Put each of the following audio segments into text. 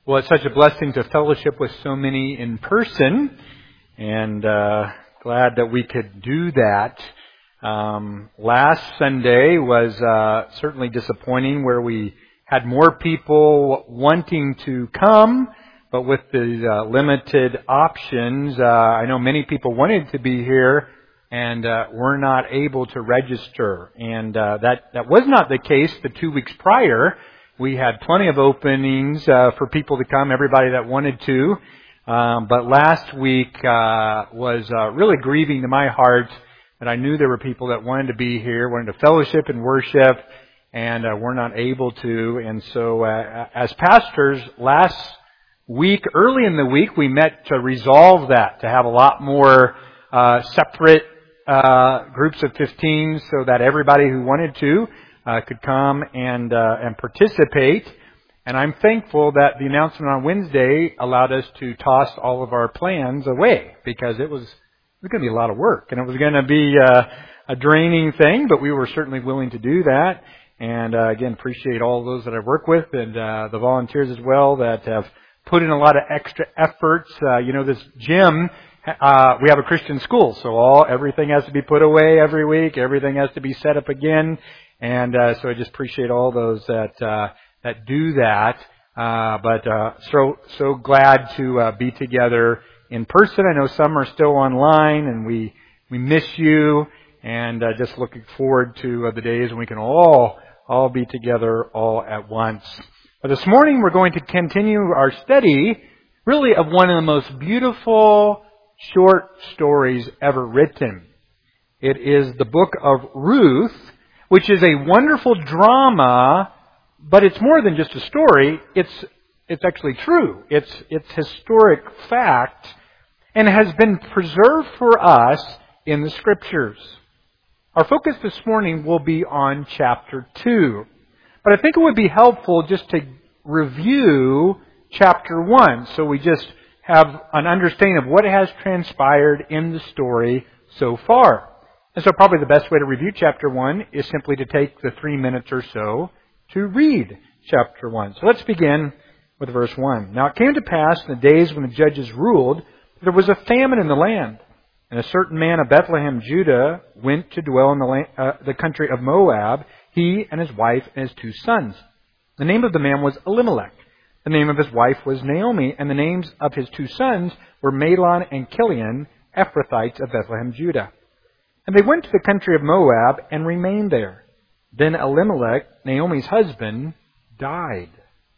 Well, it's such a blessing to fellowship with so many in person, and glad that we could do that. Last Sunday was certainly disappointing, where we had more people wanting to come, but with the limited options, I know many people wanted to be here and were not able to register. And that was not the case the 2 weeks prior. We had plenty of openings for people to come, everybody that wanted to. But last week was really grieving to my heart that I knew there were people that wanted to be here, wanted to fellowship and worship, and were not able to. And so as pastors, last week, early in the week, we met to resolve that, to have a lot more separate groups of 15 so that everybody who wanted to could come and participate. And I'm thankful that the announcement on Wednesday allowed us to toss all of our plans away, because it was going to be a lot of work, and it was going to be a draining thing, but we were certainly willing to do that. And again, appreciate all those that I've worked with, and the volunteers as well that have put in a lot of extra efforts. This gym, we have a Christian school, so everything has to be put away every week. Everything has to be set up again. And so I just appreciate all those that do that. But so glad to be together in person. I know some are still online, and we miss you. And just looking forward to the days when we can all be together all at once. But this morning we're going to continue our study, really, of one of the most beautiful short stories ever written. It is the book of Ruth, which is a wonderful drama, but it's more than just a story. It's actually true. It's historic fact, and has been preserved for us in the Scriptures. Our focus this morning will be on chapter 2. But I think it would be helpful just to review chapter 1, so we just have an understanding of what has transpired in the story so far. And so probably the best way to review chapter 1 is simply to take the 3 minutes or so to read chapter 1. So let's begin with verse 1. Now it came to pass in the days when the judges ruled, there was a famine in the land. And a certain man of Bethlehem, Judah, went to dwell in the country of Moab, he and his wife and his 2 sons. The name of the man was Elimelech. The name of his wife was Naomi, and the names of his 2 sons were Mahlon and Chilion, Ephrathites of Bethlehem, Judah. And they went to the country of Moab and remained there. Then Elimelech, Naomi's husband, died,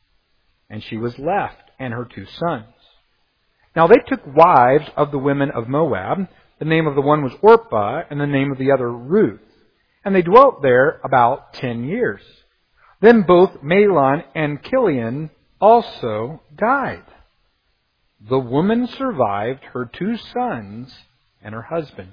and she was left and her 2 sons. Now they took wives of the women of Moab. The name of the one was Orpah, and the name of the other Ruth. And they dwelt there about 10 years. Then both Mahlon and Chilion also died. The woman survived her 2 sons and her husband.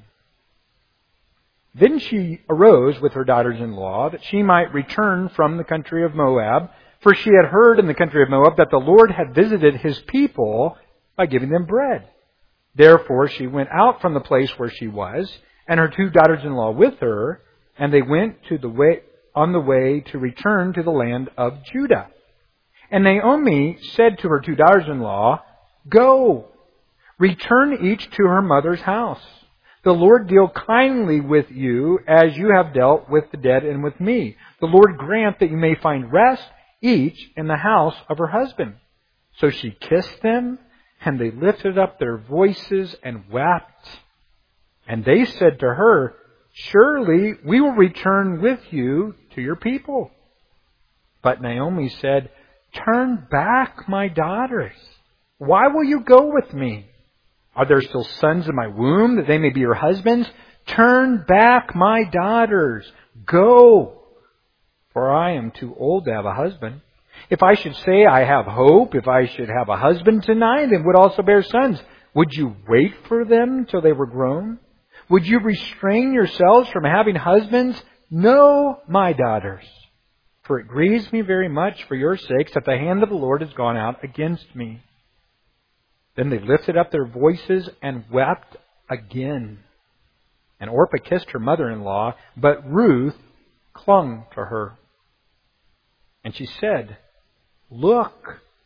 Then she arose with her daughters-in-law, that she might return from the country of Moab, for she had heard in the country of Moab that the Lord had visited his people by giving them bread. Therefore she went out from the place where she was, and her 2 daughters-in-law with her, and they went on the way to return to the land of Judah. And Naomi said to her 2 daughters-in-law, "Go, return each to her mother's house. The Lord deal kindly with you as you have dealt with the dead and with me. The Lord grant that you may find rest, each in the house of her husband." So she kissed them, and they lifted up their voices and wept. And they said to her, "Surely we will return with you to your people." But Naomi said, "Turn back, my daughters. Why will you go with me? Are there still sons in my womb, that they may be your husbands? Turn back, my daughters. Go, for I am too old to have a husband. If I should say I have hope, if I should have a husband tonight and would also bear sons, would you wait for them till they were grown? Would you restrain yourselves from having husbands? No, my daughters. For it grieves me very much for your sakes that the hand of the Lord has gone out against me." Then they lifted up their voices and wept again. And Orpah kissed her mother-in-law, but Ruth clung to her. And she said, "Look,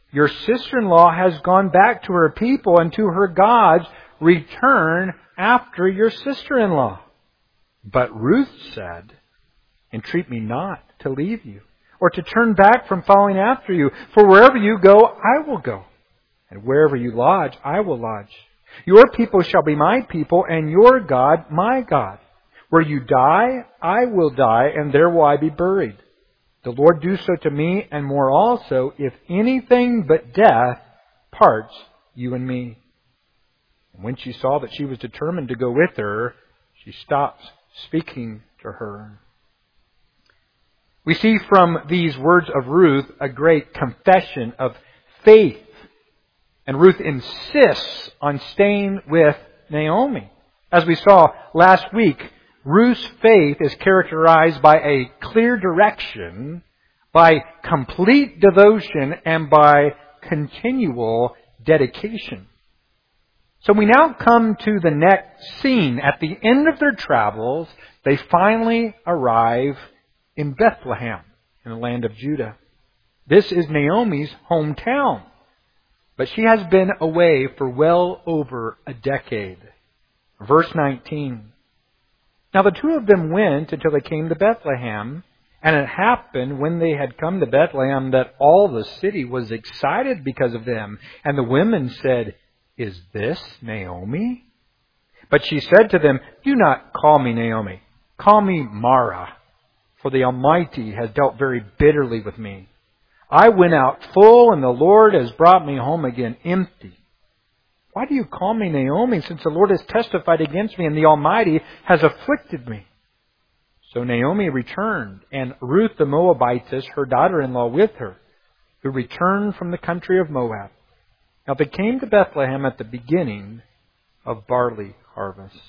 Your sister-in-law has gone back to her people and to her gods. Return after your sister-in-law." But Ruth said, "Entreat me not to leave you, or to turn back from following after you. For wherever you go, I will go. And wherever you lodge, I will lodge. Your people shall be my people, and your God my God. Where you die, I will die, and there will I be buried. The Lord do so to me, and more also, if anything but death parts you and me." And when she saw that she was determined to go with her, she stopped speaking to her. We see from these words of Ruth a great confession of faith. And Ruth insists on staying with Naomi. As we saw last week, Ruth's faith is characterized by a clear direction, by complete devotion, and by continual dedication. So we now come to the next scene. At the end of their travels, they finally arrive in Bethlehem, in the land of Judah. This is Naomi's hometown. But she has been away for well over a decade. Verse 19. "Now the two of them went until they came to Bethlehem. And it happened when they had come to Bethlehem that all the city was excited because of them. And the women said, 'Is this Naomi?' But she said to them, 'Do not call me Naomi. Call me Mara. For the Almighty has dealt very bitterly with me. I went out full, and the Lord has brought me home again empty. Why do you call me Naomi, since the Lord has testified against me, and the Almighty has afflicted me?' So Naomi returned, and Ruth the Moabitess, her daughter-in-law, with her, who returned from the country of Moab. Now they came to Bethlehem at the beginning of barley harvest."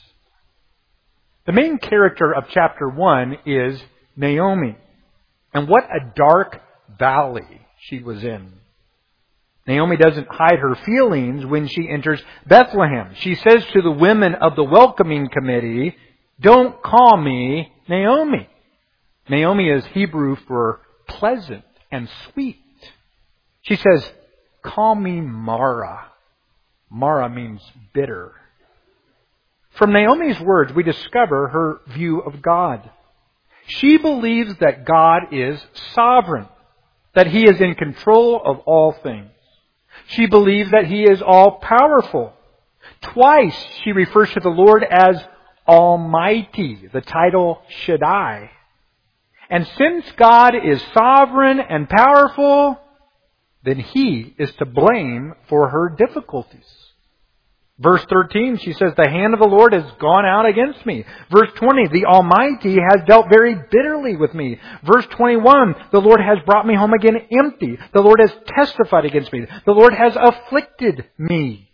The main character of chapter 1 is Naomi. And what a dark valley she was in. Naomi doesn't hide her feelings when she enters Bethlehem. She says to the women of the welcoming committee, "Don't call me Naomi." Naomi is Hebrew for pleasant and sweet. She says, "Call me Mara." Mara means bitter. From Naomi's words, we discover her view of God. She believes that God is sovereign, that He is in control of all things. She believes that He is all-powerful. Twice she refers to the Lord as Almighty, the title Shaddai. And since God is sovereign and powerful, then He is to blame for her difficulties. Verse 13, she says, "The hand of the Lord has gone out against me." Verse 20, "The Almighty has dealt very bitterly with me." Verse 21, "The Lord has brought me home again empty. The Lord has testified against me. The Lord has afflicted me."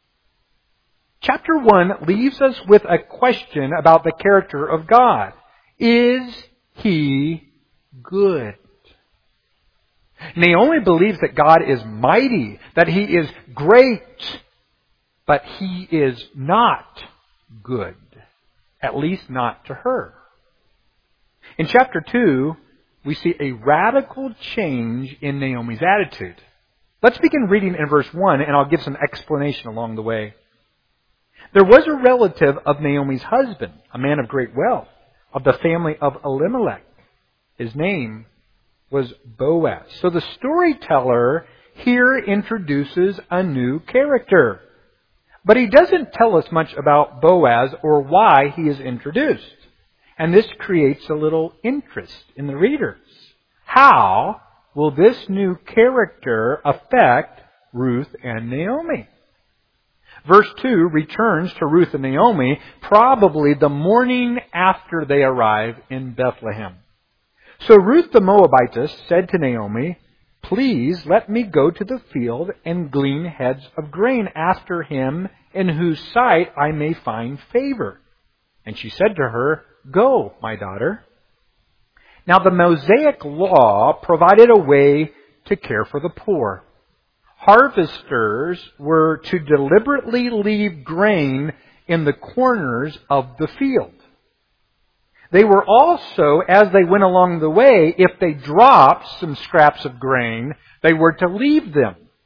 Chapter 1 leaves us with a question about the character of God. Is He good? Naomi believes that God is mighty, that He is great, but He is not good. At least not to her. In chapter 2, we see a radical change in Naomi's attitude. Let's begin reading in verse 1, and I'll give some explanation along the way. "There was a relative of Naomi's husband, a man of great wealth, of the family of Elimelech. His name was Boaz." So the storyteller here introduces a new character. But he doesn't tell us much about Boaz or why he is introduced. And this creates a little interest in the readers. How will this new character affect Ruth and Naomi? Verse 2 returns to Ruth and Naomi probably the morning after they arrive in Bethlehem. "So Ruth the Moabitess said to Naomi, 'Please let me go to the field and glean heads of grain after him in whose sight I may find favor.' And she said to her, 'Go, my daughter.'" Now the Mosaic law provided a way to care for the poor. Harvesters were to deliberately leave grain in the corners of the field. They were also, as they went along the way, if they dropped some scraps of grain, they were to leave them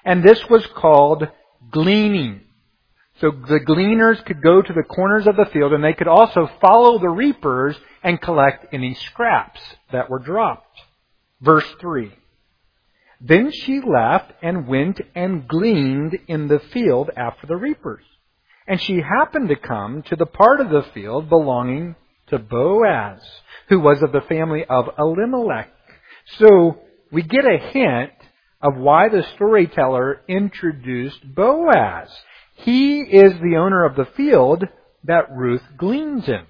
And this was called gleaning. So the gleaners could go to the corners of the field, and they could also follow the reapers and collect any scraps that were dropped. Verse 3. Then she left and went and gleaned in the field after the reapers. And she happened to come to the part of the field belonging to Boaz, who was of the family of Elimelech. So we get a hint of why the storyteller introduced Boaz. He is the owner of the field that Ruth gleans in.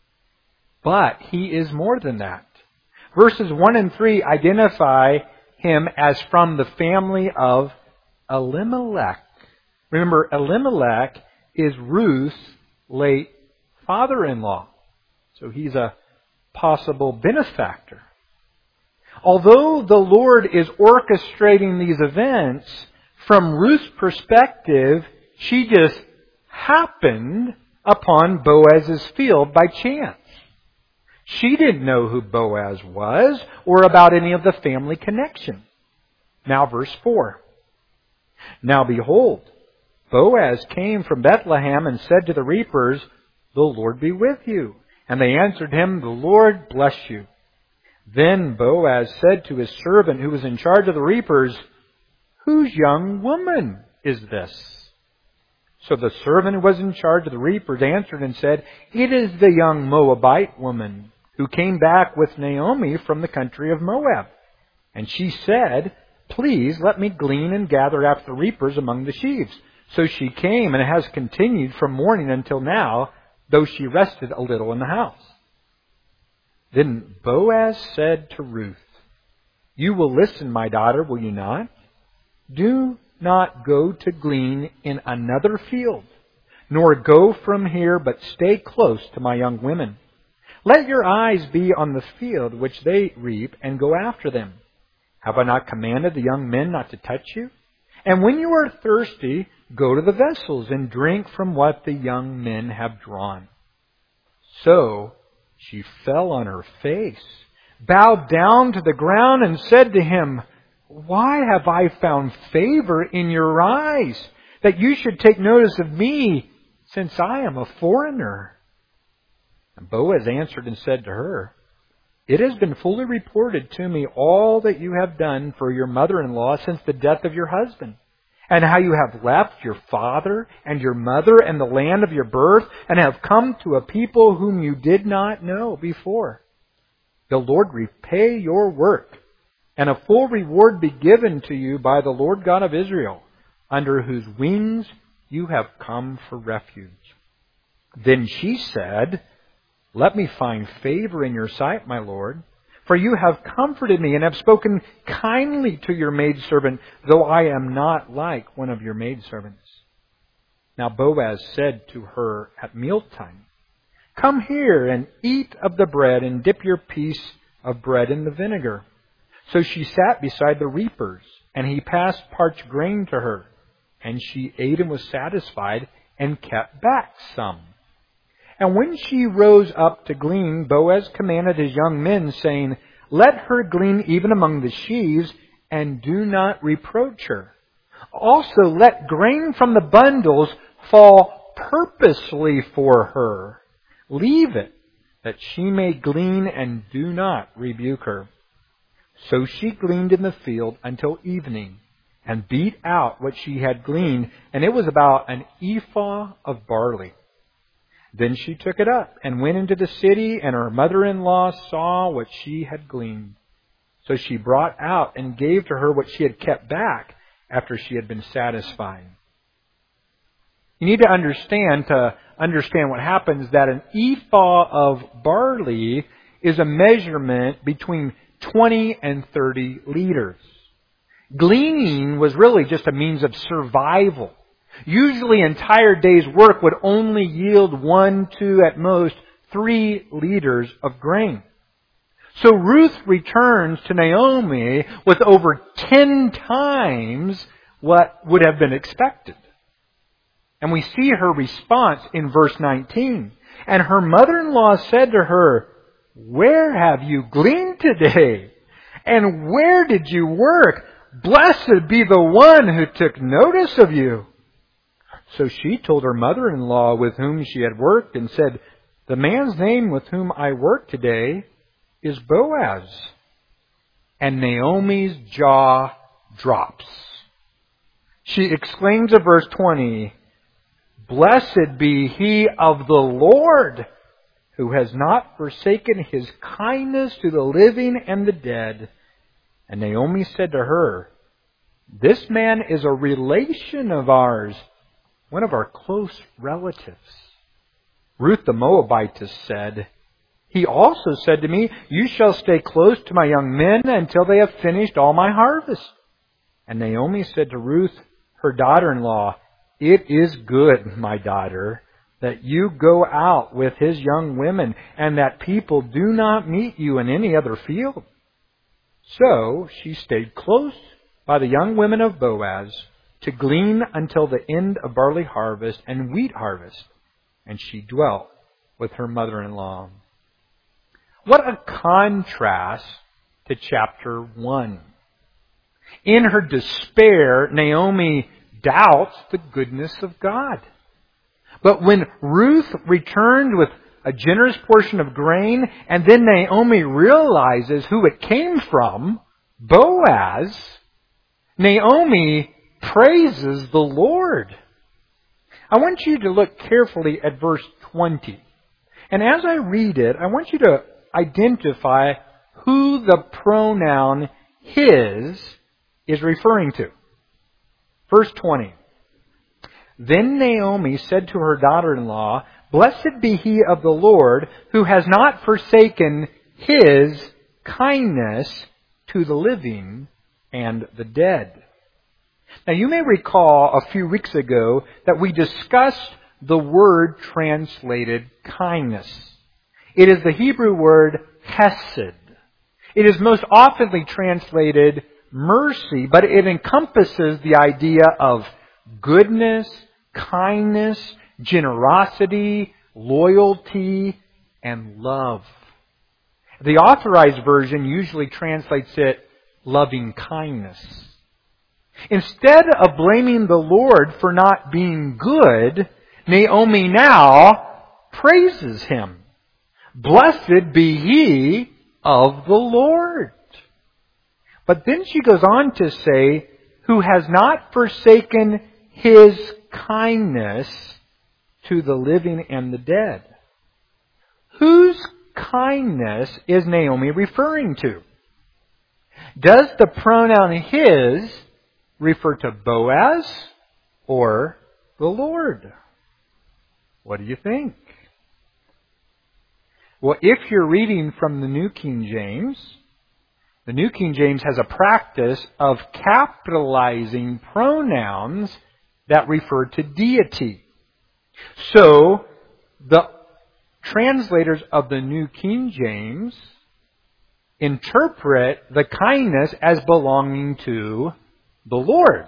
But he is more than that. Verses 1 and 3 identify him as from the family of Elimelech. Remember, Elimelech is Ruth's late father-in-law. So he's a possible benefactor. Although the Lord is orchestrating these events, from Ruth's perspective, she just happened upon Boaz's field by chance. She didn't know who Boaz was or about any of the family connection. Now verse 4. Now behold, Boaz came from Bethlehem and said to the reapers, "The Lord be with you." And they answered him, "The Lord bless you." Then Boaz said to his servant who was in charge of the reapers, "Whose young woman is this?" So the servant who was in charge of the reapers answered and said, "It is the young Moabite woman who came back with Naomi from the country of Moab." And she said, "Please let me glean and gather after the reapers among the sheaves." So she came and has continued from morning until now, though she rested a little in the house. Then Boaz said to Ruth, "You will listen, my daughter, will you not? Do not go to glean in another field, nor go from here, but stay close to my young women. Let your eyes be on the field which they reap, and go after them. Have I not commanded the young men not to touch you? And when you are thirsty, go to the vessels and drink from what the young men have drawn." So she fell on her face, bowed down to the ground, and said to him, "Why have I found favor in your eyes, that you should take notice of me, since I am a foreigner?" And Boaz answered and said to her, "It has been fully reported to me all that you have done for your mother-in-law since the death of your husband, and how you have left your father and your mother and the land of your birth, and have come to a people whom you did not know before. The Lord repay your work, and a full reward be given to you by the Lord God of Israel, under whose wings you have come for refuge." Then she said, "Let me find favor in your sight, my Lord, for you have comforted me and have spoken kindly to your maidservant, though I am not like one of your maidservants." Now Boaz said to her at mealtime, "Come here and eat of the bread, and dip your piece of bread in the vinegar." So she sat beside the reapers, and he passed parched grain to her, and she ate and was satisfied, and kept back some. And when she rose up to glean, Boaz commanded his young men, saying, "Let her glean even among the sheaves, and do not reproach her. Also let grain from the bundles fall purposely for her. Leave it, that she may glean, and do not rebuke her." So she gleaned in the field until evening, and beat out what she had gleaned, and it was about an ephah of barley. Then she took it up and went into the city, and her mother-in-law saw what she had gleaned. So she brought out and gave to her what she had kept back after she had been satisfied. You need to understand what happens, that an ephah of barley is a measurement between 20 and 30 liters. Gleaning was really just a means of survival. Usually an entire day's work would only yield 1, 2, at most 3 liters of grain. So Ruth returns to Naomi with over 10 times what would have been expected. And we see her response in verse 19. And her mother-in-law said to her, "Where have you gleaned today? And where did you work? Blessed be the one who took notice of you." So she told her mother-in-law with whom she had worked and said, "The man's name with whom I work today is Boaz." And Naomi's jaw drops. She exclaims in verse 20, "Blessed be he of the Lord, who has not forsaken his kindness to the living and the dead." And Naomi said to her, "This man is a relation of ours, one of our close relatives." Ruth the Moabitess said, "He also said to me, 'You shall stay close to my young men until they have finished all my harvest.'" And Naomi said to Ruth, her daughter-in-law, "It is good, my daughter, that you go out with his young women, and that people do not meet you in any other field." So she stayed close by the young women of Boaz to glean until the end of barley harvest and wheat harvest, and she dwelt with her mother-in-law. What a contrast to chapter 1. In her despair, Naomi doubts the goodness of God. But when Ruth returned with a generous portion of grain, and then Naomi realizes who it came from, Boaz, Naomi praises the Lord. I want you to look carefully at verse 20. And as I read it, I want you to identify who the pronoun his is referring to. Verse 20. Then Naomi said to her daughter-in-law, "Blessed be he of the Lord, who has not forsaken his kindness to the living and the dead." Now you may recall a few weeks ago that we discussed the word translated kindness. It is the Hebrew word hesed. It is most often translated mercy, but it encompasses the idea of goodness, kindness, generosity, loyalty, and love. The Authorized Version usually translates it loving kindness. Instead of blaming the Lord for not being good, Naomi now praises Him. Blessed be He of the Lord. But then she goes on to say, who has not forsaken His kindness to the living and the dead. Whose kindness is Naomi referring to? Does the pronoun his refer to Boaz or the Lord? What do you think? Well, if you're reading from the New King James, the New King James has a practice of capitalizing pronouns that refer to deity. So, the translators of the New King James interpret the kindness as belonging to the Lord.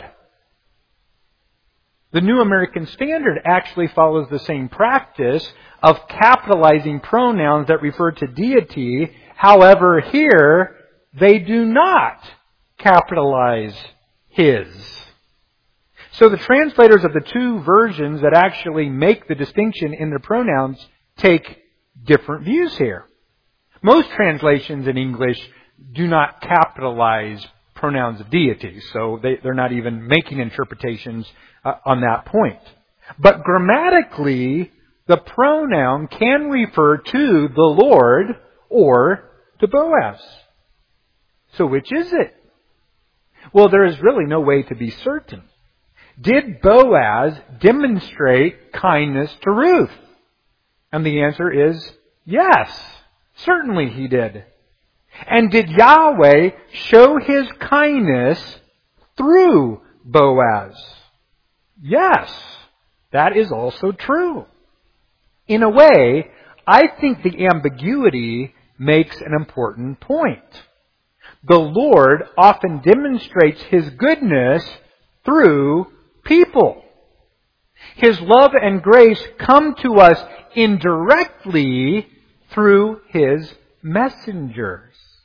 The New American Standard actually follows the same practice of capitalizing pronouns that refer to deity. However, here, they do not capitalize his. So the translators of the two versions that actually make the distinction in their pronouns take different views here. Most translations in English do not capitalize pronouns of deity, so they're not even making interpretations on that point. But grammatically, the pronoun can refer to the Lord or to Boaz. So which is it? Well, there is really no way to be certain. Did Boaz demonstrate kindness to Ruth? And the answer is yes. Certainly he did. And did Yahweh show His kindness through Boaz? Yes, that is also true. In a way, I think the ambiguity makes an important point. The Lord often demonstrates His goodness through people. His love and grace come to us indirectly through His messengers.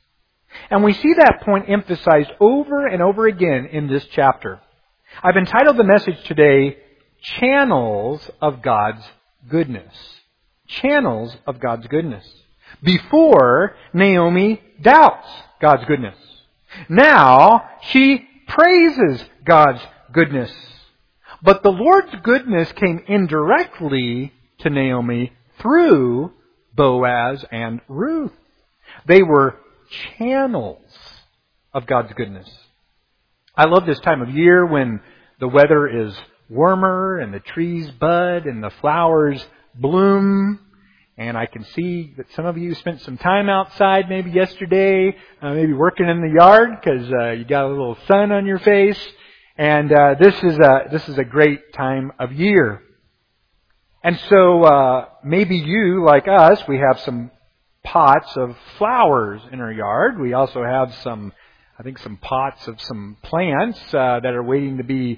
And we see that point emphasized over and over again in this chapter. I've entitled the message today, Channels of God's Goodness. Channels of God's Goodness. Before, Naomi doubts God's goodness. Now, she praises God's goodness. But the Lord's goodness came indirectly to Naomi through Boaz and Ruth. They were channels of God's goodness. I love this time of year when the weather is warmer and the trees bud and the flowers bloom. And I can see that some of you spent some time outside maybe yesterday, maybe working in the yard because you got a little sun on your face. And this is a great time of year. And so maybe you, like us, we have some pots of flowers in our yard. We also have some pots of some plants that are waiting to be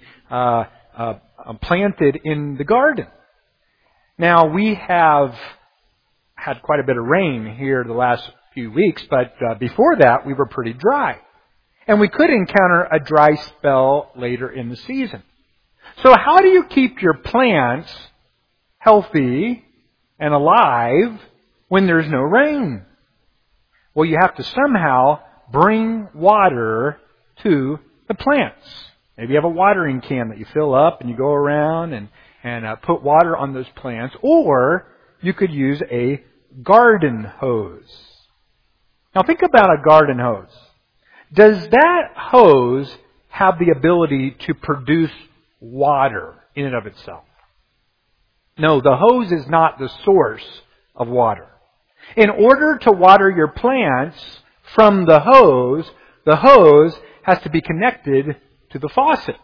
planted in the garden. Now, we have had quite a bit of rain here the last few weeks, but before that, we were pretty dry. And we could encounter a dry spell later in the season. So how do you keep your plants healthy and alive when there's no rain? Well, you have to somehow bring water to the plants. Maybe you have a watering can that you fill up and you go around and put water on those plants. Or you could use a garden hose. Now think about a garden hose. Does that hose have the ability to produce water in and of itself? No, the hose is not the source of water. In order to water your plants from the hose has to be connected to the faucet.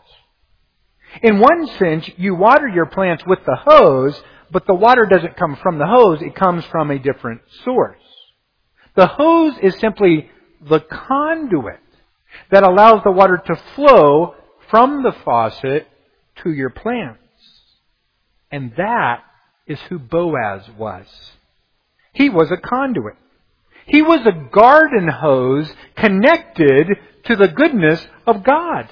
In one sense, you water your plants with the hose, but the water doesn't come from the hose, it comes from a different source. The hose is simply the conduit that allows the water to flow from the faucet to your plants. And that is who Boaz was. He was a conduit. He was a garden hose connected to the goodness of God.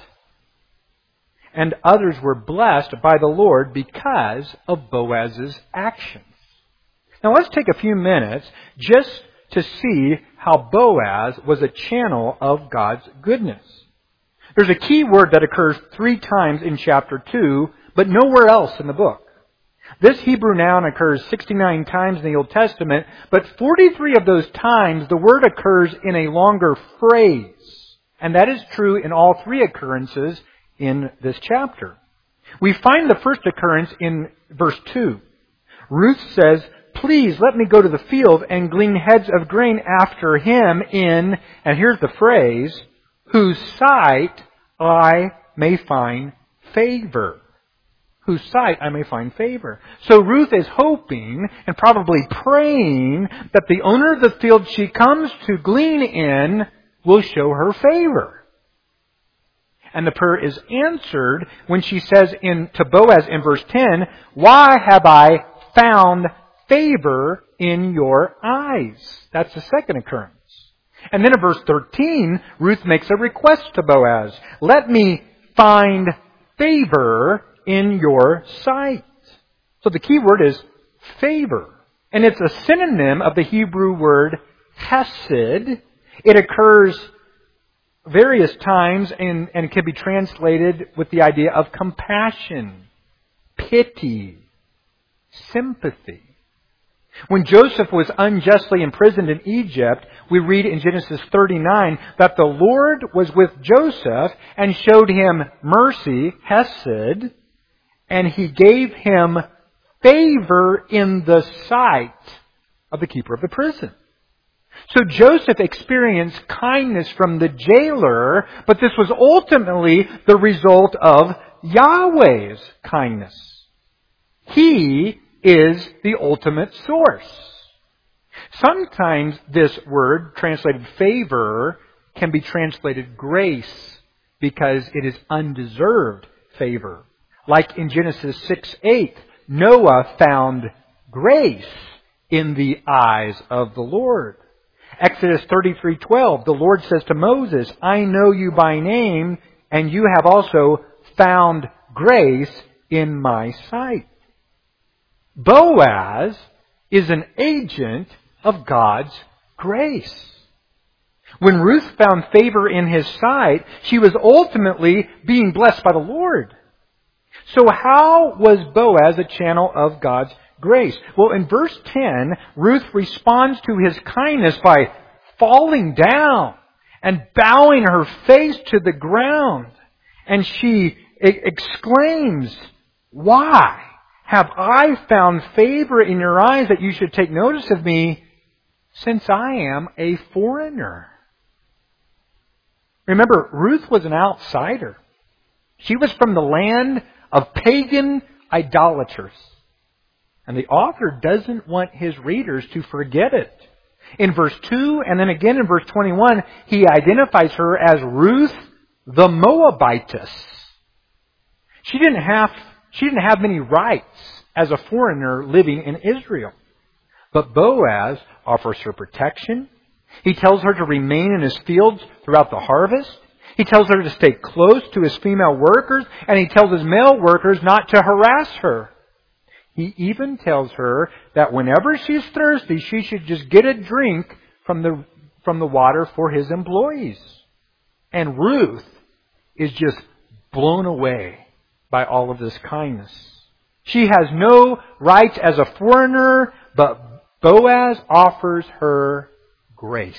And others were blessed by the Lord because of Boaz's actions. Now let's take a few minutes just to see how Boaz was a channel of God's goodness. There's a key word that occurs 3 times in chapter 2, but nowhere else in the book. This Hebrew noun occurs 69 times in the Old Testament, but 43 of those times the word occurs in a longer phrase. And that is true in all 3 occurrences in this chapter. We find the first occurrence in verse 2. Ruth says, "Please let me go to the field and glean heads of grain after him in," and here's the phrase, "whose sight I may find favor." Whose sight I may find favor. So Ruth is hoping and probably praying that the owner of the field she comes to glean in will show her favor. And the prayer is answered when she says to Boaz in verse 10, "Why have I found favor in your eyes?" That's the second occurrence. And then in verse 13, Ruth makes a request to Boaz. "Let me find favor in your sight." So the key word is favor. And it's a synonym of the Hebrew word hesed. It occurs various times and can be translated with the idea of compassion, pity, sympathy. When Joseph was unjustly imprisoned in Egypt, we read in Genesis 39 that the Lord was with Joseph and showed him mercy, hesed, and he gave him favor in the sight of the keeper of the prison. So Joseph experienced kindness from the jailer, but this was ultimately the result of Yahweh's kindness. He is the ultimate source. Sometimes this word, translated favor, can be translated grace because it is undeserved favor. Like in Genesis 6:8, Noah found grace in the eyes of the Lord. Exodus 33:12, the Lord says to Moses, I know you by name, and you have also found grace in my sight. Boaz is an agent of God's grace. When Ruth found favor in his sight, she was ultimately being blessed by the Lord. So how was Boaz a channel of God's grace? Well, in verse 10, Ruth responds to his kindness by falling down and bowing her face to the ground. And she exclaims, why have I found favor in your eyes that you should take notice of me, since I am a foreigner? Remember, Ruth was an outsider. She was from the land of pagan idolaters. And the author doesn't want his readers to forget it. In verse 2 and then again in verse 21, he identifies her as Ruth the Moabitess. She didn't have many rights as a foreigner living in Israel. But Boaz offers her protection. He tells her to remain in his fields throughout the harvest. He tells her to stay close to his female workers, and he tells his male workers not to harass her. He even tells her that whenever she's thirsty, she should just get a drink from the water for his employees. And Ruth is just blown away by all of this kindness. She has no rights as a foreigner, but Boaz offers her grace.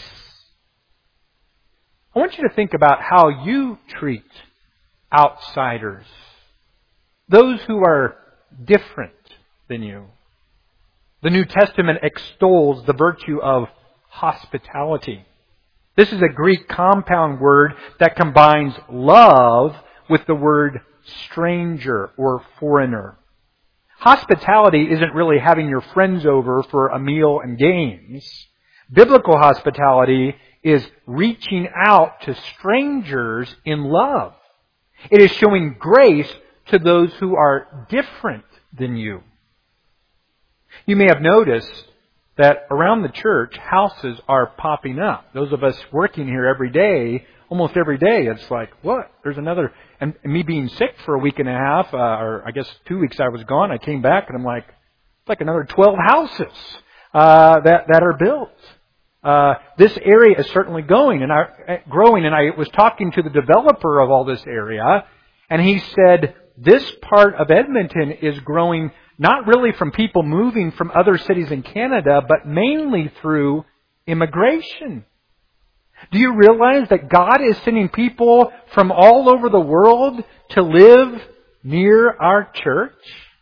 I want you to think about how you treat outsiders, those who are different than you. The New Testament extols the virtue of hospitality. This is a Greek compound word that combines love with the word stranger or foreigner. Hospitality isn't really having your friends over for a meal and games. Biblical hospitality is reaching out to strangers in love. It is showing grace to those who are different than you. You may have noticed that around the church, houses are popping up. Those of us working here every day, almost every day, it's like, what? There's another. And me being sick for a week and a half, or I guess 2 weeks I was gone, I came back and I'm like, it's like another 12 houses that are built. This area is certainly growing, and I was talking to the developer of all this area, and he said this part of Edmonton is growing not really from people moving from other cities in Canada, but mainly through immigration. Do you realize that God is sending people from all over the world to live near our church?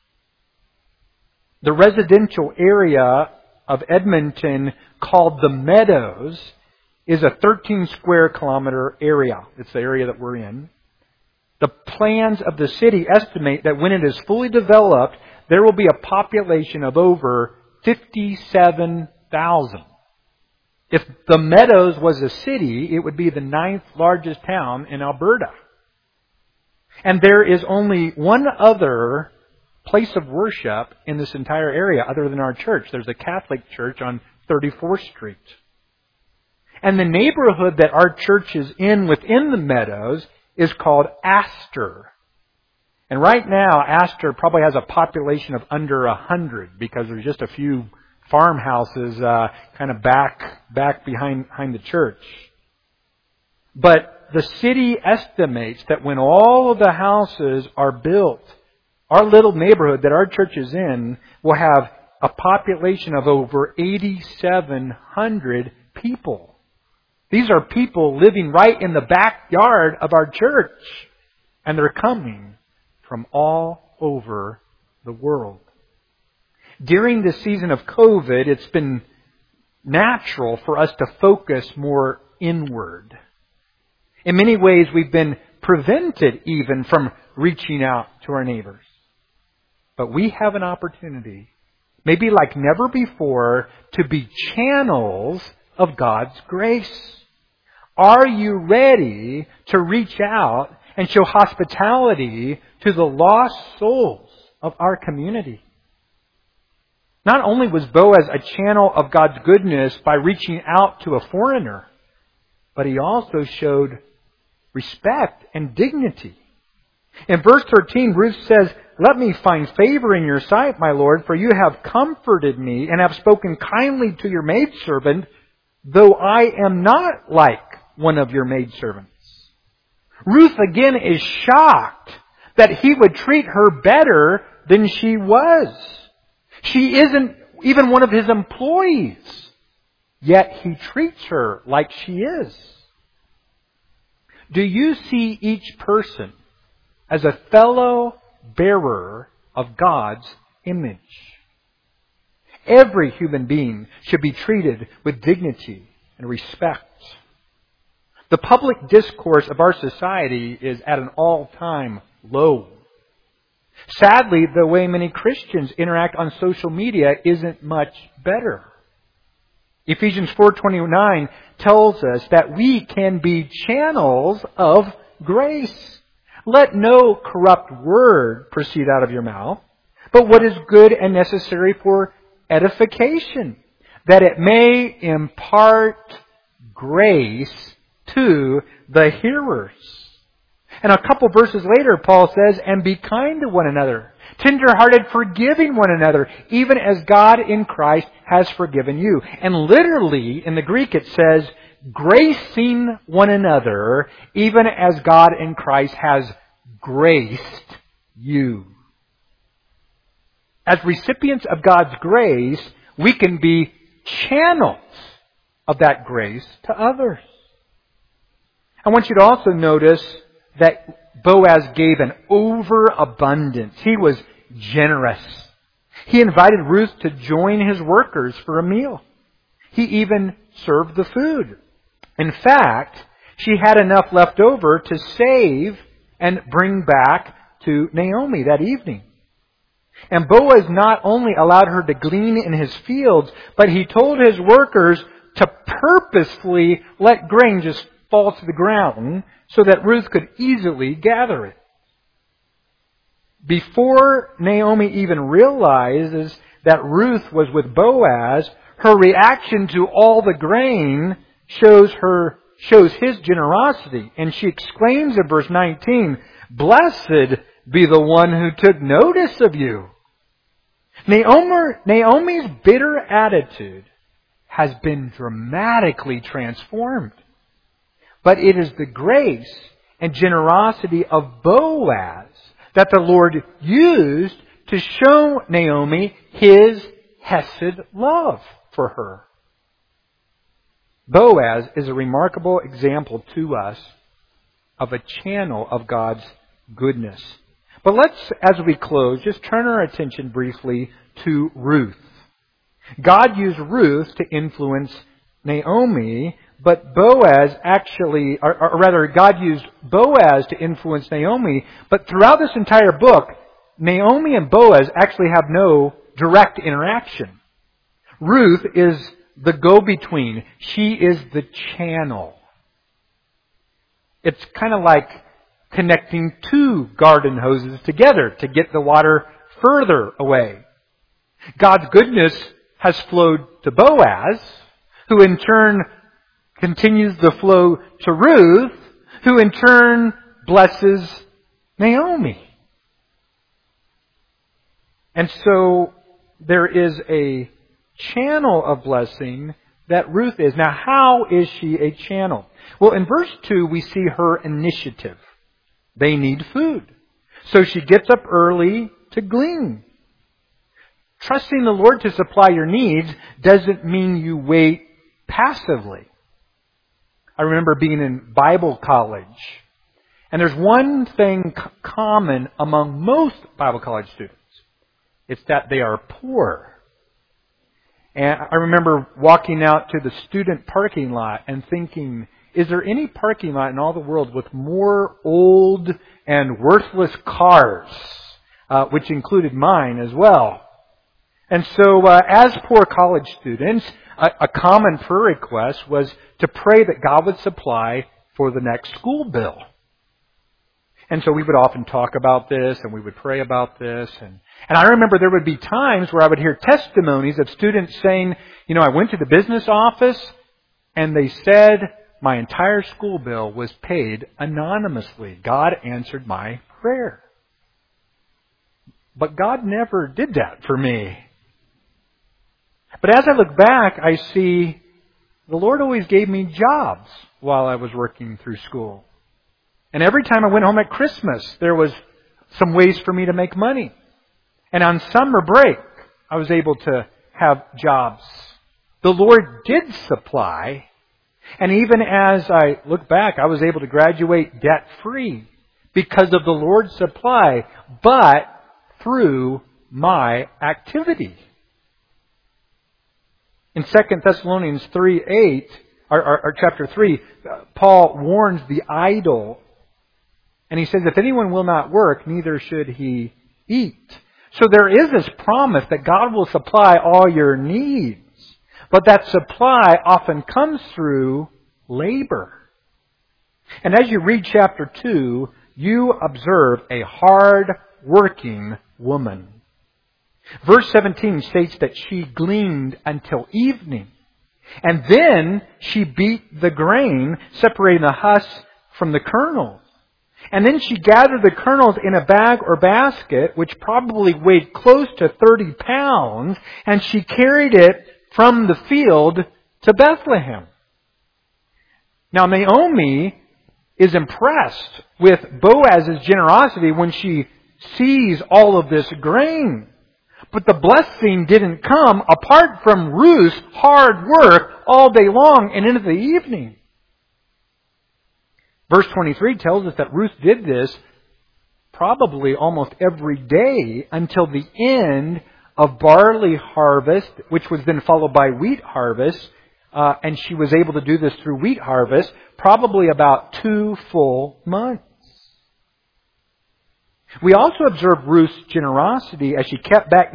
The residential area of Edmonton called the Meadows is a 13 square kilometer area. It's the area that we're in. The plans of the city estimate that when it is fully developed, there will be a population of over 57,000. If the Meadows was a city, it would be the 9th largest town in Alberta. And there is only one other place of worship in this entire area other than our church. There's a Catholic church on 34th Street. And the neighborhood that our church is in within the Meadows is called Astor. And right now, Astor probably has a population of under 100 because there's just a few farmhouses kind of back behind the church. But the city estimates that when all of the houses are built, our little neighborhood that our church is in will have a population of over 8,700 people. These are people living right in the backyard of our church. And they're coming from all over the world. During this season of COVID, it's been natural for us to focus more inward. In many ways, we've been prevented even from reaching out to our neighbors. But we have an opportunity, maybe like never before, to be channels of God's grace. Are you ready to reach out and show hospitality to the lost souls of our community? Not only was Boaz a channel of God's goodness by reaching out to a foreigner, but he also showed respect and dignity. In verse 13, Ruth says, "Let me find favor in your sight, my Lord, for you have comforted me and have spoken kindly to your maidservant, though I am not like one of your maidservants." Ruth again is shocked that he would treat her better than she was. She isn't even one of his employees, yet he treats her like she is. Do you see each person as a fellow bearer of God's image? Every human being should be treated with dignity and respect. The public discourse of our society is at an all-time low. Sadly, the way many Christians interact on social media isn't much better. Ephesians 4:29 tells us that we can be channels of grace. Let no corrupt word proceed out of your mouth, but what is good and necessary for edification, that it may impart grace to the hearers. And a couple verses later, Paul says, "And be kind to one another, tender-hearted, forgiving one another, even as God in Christ has forgiven you." And literally, in the Greek it says, "gracing one another, even as God in Christ has graced you." As recipients of God's grace, we can be channels of that grace to others. I want you to also notice that Boaz gave an overabundance. He was generous. He invited Ruth to join his workers for a meal. He even served the food. In fact, she had enough left over to save and bring back to Naomi that evening. And Boaz not only allowed her to glean in his fields, but he told his workers to purposefully let grain just fall to the ground so that Ruth could easily gather it. Before Naomi even realizes that Ruth was with Boaz, her reaction to all the grain shows his generosity. And she exclaims in verse 19, "Blessed be the one who took notice of you." Naomi's bitter attitude has been dramatically transformed. But it is the grace and generosity of Boaz that the Lord used to show Naomi His hesed love for her. Boaz is a remarkable example to us of a channel of God's goodness. But let's, as we close, just turn our attention briefly to Ruth. God used Ruth to influence Naomi, but God used Boaz to influence Naomi, but throughout this entire book, Naomi and Boaz actually have no direct interaction. Ruth is the go-between. She is the channel. It's kind of like connecting two garden hoses together to get the water further away. God's goodness has flowed to Boaz, who in turn continues the flow to Ruth, who in turn blesses Naomi. And so there is a channel of blessing that Ruth is. Now, how is she a channel? Well, in verse 2, we see her initiative. They need food. So she gets up early to glean. Trusting the Lord to supply your needs doesn't mean you wait passively. I remember being in Bible college. And there's one thing common among most Bible college students. It's that they are poor. And I remember walking out to the student parking lot and thinking, is there any parking lot in all the world with more old and worthless cars? Which included mine as well. And so, as poor college students, a common prayer request was to pray that God would supply for the next school bill. And so we would often talk about this and we would pray about this. And I remember there would be times where I would hear testimonies of students saying, I went to the business office and they said my entire school bill was paid anonymously. God answered my prayer. But God never did that for me. But as I look back, I see the Lord always gave me jobs while I was working through school. And every time I went home at Christmas, there was some ways for me to make money. And on summer break, I was able to have jobs. The Lord did supply. And even as I look back, I was able to graduate debt-free because of the Lord's supply, but through my activity. In 2 Thessalonians 3:8, or chapter 3, Paul warns the idle. And he says, if anyone will not work, neither should he eat. So there is this promise that God will supply all your needs. But that supply often comes through labor. And as you read chapter 2, you observe a hard-working woman. Verse 17 states that she gleaned until evening. And then she beat the grain, separating the husk from the kernels. And then she gathered the kernels in a bag or basket, which probably weighed close to 30 pounds, and she carried it from the field to Bethlehem. Now Naomi is impressed with Boaz's generosity when she sees all of this grain. But the blessing didn't come apart from Ruth's hard work all day long and into the evening. Verse 23 tells us that Ruth did this probably almost every day until the end of barley harvest, which was then followed by wheat harvest. And she was able to do this through wheat harvest, probably about 2 full months. We also observe Ruth's generosity as she kept back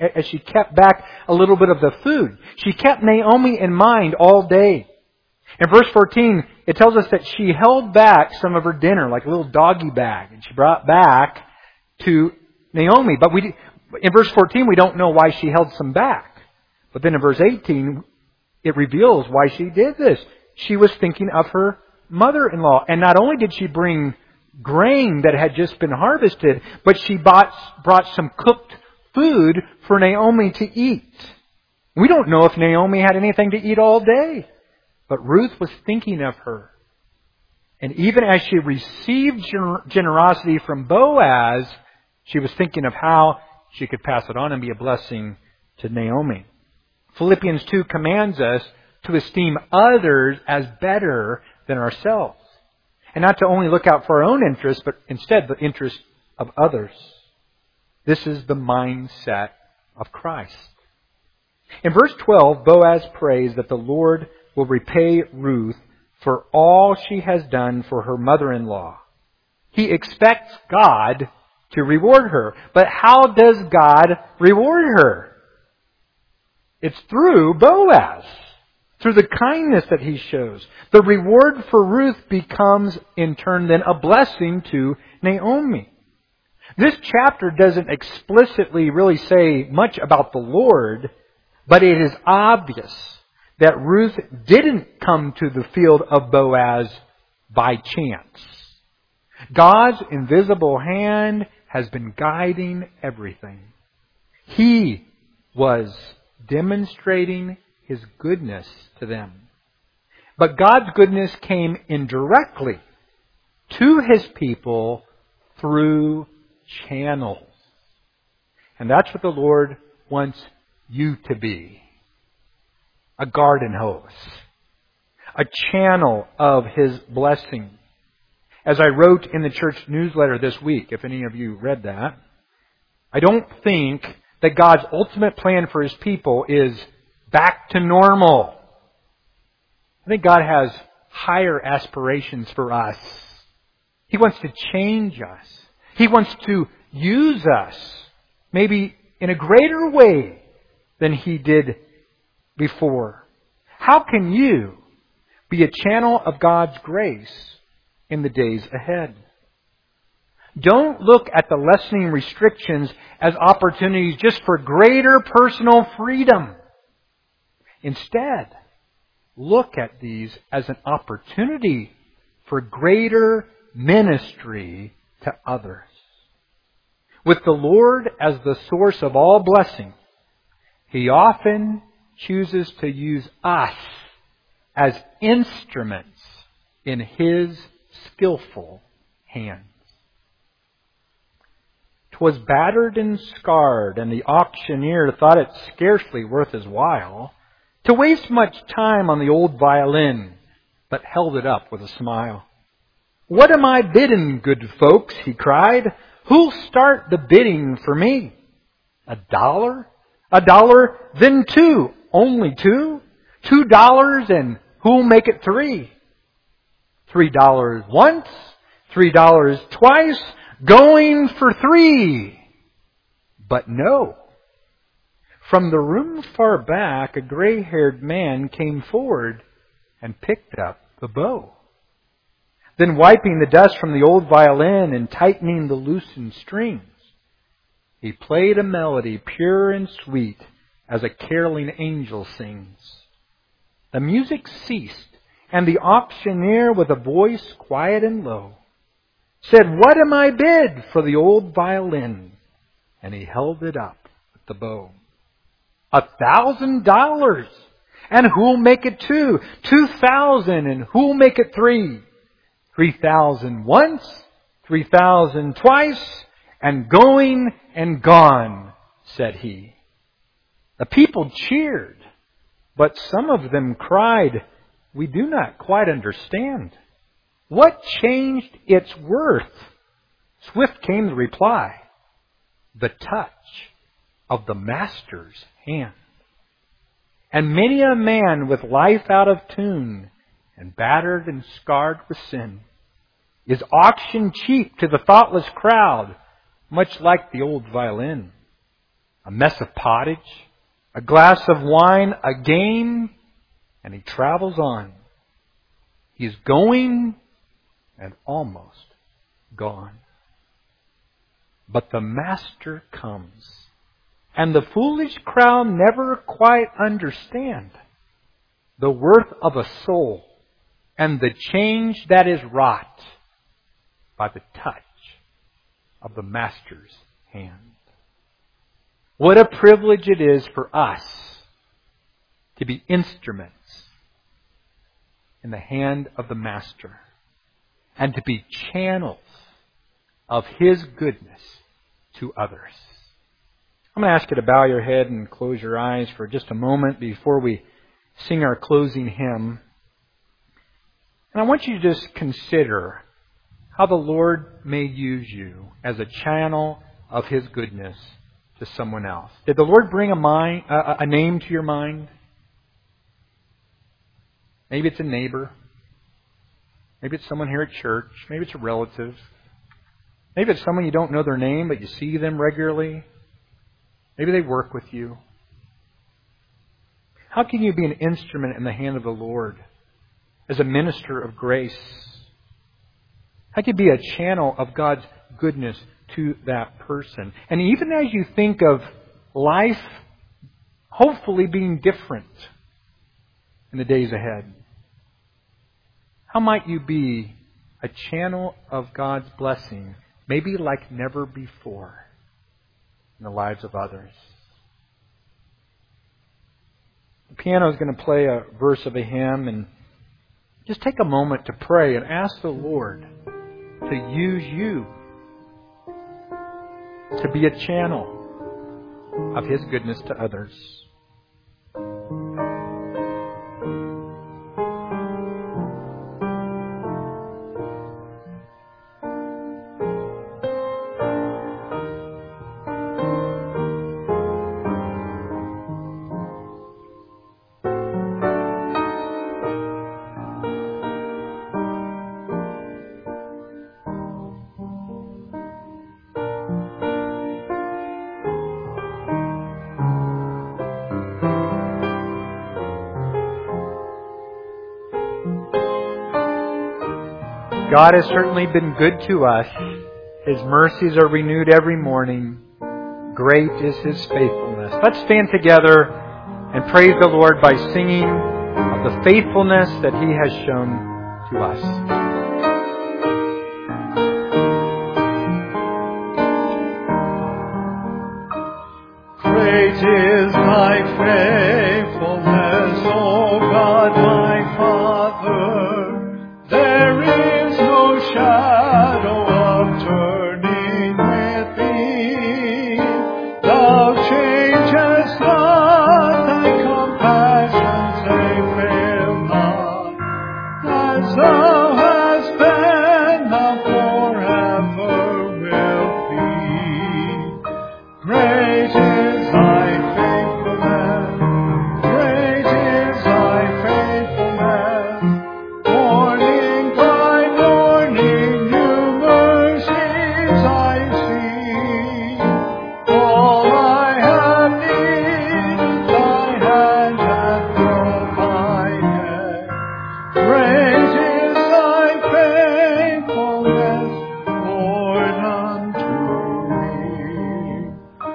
a little bit of the food. She kept Naomi in mind all day. In verse 14, it tells us that she held back some of her dinner, like a little doggy bag, and she brought back to Naomi. But in verse 14, we don't know why she held some back. But then in verse 18, it reveals why she did this. She was thinking of her mother-in-law. And not only did she bring grain that had just been harvested, but she brought some cooked food for Naomi to eat. We don't know if Naomi had anything to eat all day. But Ruth was thinking of her. And even as she received generosity from Boaz, she was thinking of how she could pass it on and be a blessing to Naomi. Philippians 2 commands us to esteem others as better than ourselves. And not to only look out for our own interests, but instead the interests of others. This is the mindset of Christ. In verse 12, Boaz prays that the Lord will repay Ruth for all she has done for her mother-in-law. He expects God to reward her. But how does God reward her? It's through Boaz, through the kindness that he shows. The reward for Ruth becomes, in turn, then a blessing to Naomi. This chapter doesn't explicitly really say much about the Lord, but it is obvious that Ruth didn't come to the field of Boaz by chance. God's invisible hand has been guiding everything. He was demonstrating His goodness to them. But God's goodness came indirectly to His people through channels. And that's what the Lord wants you to be. A garden hose. A channel of His blessing. As I wrote in the church newsletter this week, if any of you read that, I don't think that God's ultimate plan for His people is back to normal. I think God has higher aspirations for us. He wants to change us. He wants to use us, maybe in a greater way than He did before. How can you be a channel of God's grace in the days ahead? Don't look at the lessening restrictions as opportunities just for greater personal freedom. Instead, look at these as an opportunity for greater ministry to others. With the Lord as the source of all blessing, He often chooses to use us as instruments in His skillful hands. 'Twas battered and scarred, and the auctioneer thought it scarcely worth his while to waste much time on the old violin, but held it up with a smile. "What am I bidding, good folks?" he cried. "Who'll start the bidding for me? $1? $1, then $2. Only $2? $2, and who'll make it $3? $3 once, $3 twice, going for $3. But no. From the room far back, a gray-haired man came forward and picked up the bow. Then wiping the dust from the old violin and tightening the loosened strings, he played a melody pure and sweet as a caroling angel sings. The music ceased, and the auctioneer, with a voice quiet and low, said, "What am I bid for the old violin?" And he held it up with the bow. $1,000. And who'll make it $2? $2,000. And who'll make it $3? $3,000 once, $3,000 twice, and going and gone, said he. The people cheered, but some of them cried, "We do not quite understand. What changed its worth?" Swift came the reply, "The touch of the Master's hand." And many a man with life out of tune and battered and scarred with sin is auctioned cheap to the thoughtless crowd, much like the old violin. A mess of pottage, a glass of wine, a game, and he travels on. He is going and almost gone. But the Master comes, and the foolish crowd never quite understand the worth of a soul and the change that is wrought by the touch of the Master's hand. What a privilege it is for us to be instruments in the hand of the Master and to be channels of His goodness to others. I'm going to ask you to bow your head and close your eyes for just a moment before we sing our closing hymn. And I want you to just consider how the Lord may use you as a channel of His goodness to someone else. Did the Lord bring a name to your mind? Maybe it's a neighbor. Maybe it's someone here at church. Maybe it's a relative. Maybe it's someone you don't know their name, but you see them regularly. Maybe they work with you. How can you be an instrument in the hand of the Lord as a minister of grace? How can you be a channel of God's goodness to that person? And even as you think of life hopefully being different in the days ahead, how might you be a channel of God's blessing, maybe like never before, in the lives of others? The piano is going to play a verse of a hymn, and just take a moment to pray and ask the Lord to use you to be a channel of His goodness to others. God has certainly been good to us His mercies are renewed every morning. Great is His faithfulness. Let's stand together and praise the Lord by singing of the faithfulness that He has shown to us. Great is Thy faithfulness, O God, my Father. There is no shadow of turning with Thee. Thou changest not, Thy compassions they fail not. As Thou hast been, Thou forever wilt be. Great is Thy faithfulness, great is Thy faithfulness. Morning by morning new mercies I see. All I have needed Thy hand hath provided. Great is Thy faithfulness, Lord, unto me.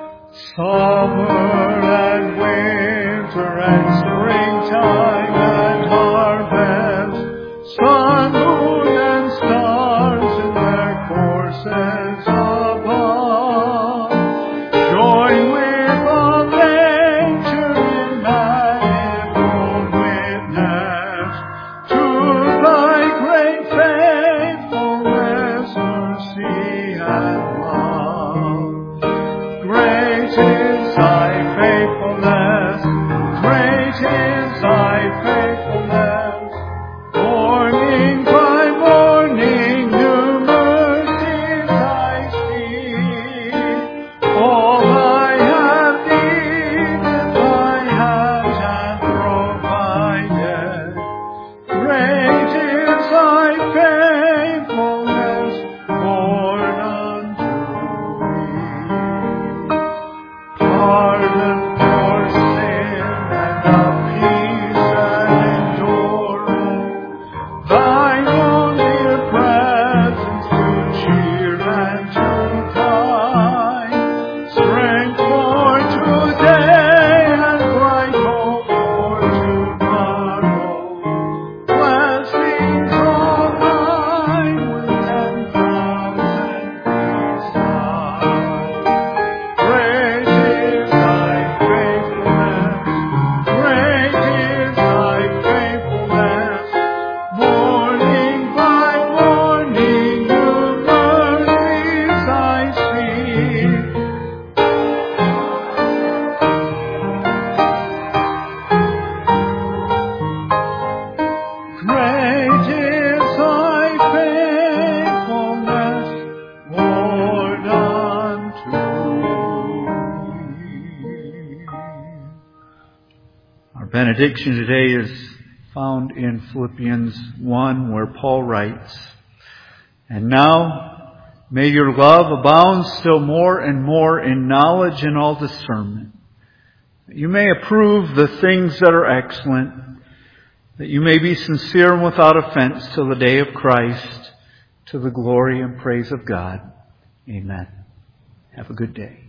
Summer and winter and springtime and harvest, sun, moon, and stars in their courses above, join with all nature in manifold witness to Thy great faithfulness, mercy, and love. Great is Thy faithfulness, great is Thy faithfulness. Morning by morning new mercies I see. All I have needed Thy hand hath provided. Great is Thy faithfulness, Lord, unto me. Pardon for sin and a peace and endurance. Thine own dear presence to cheer and to guide. Strength for today and bright hope for tomorrow. Blessings all mine with 10,000 beside. Great is Thy faithfulness, great is Thy faithfulness. Morning by morning new mercies I see. Great is Thy faithfulness, Lord, unto me. Our benediction today is found in Philippians 1, where Paul writes, "And now may your love abound still more and more in knowledge and all discernment, that you may approve the things that are excellent, that you may be sincere and without offense till the day of Christ, to the glory and praise of God. Amen." Have a good day.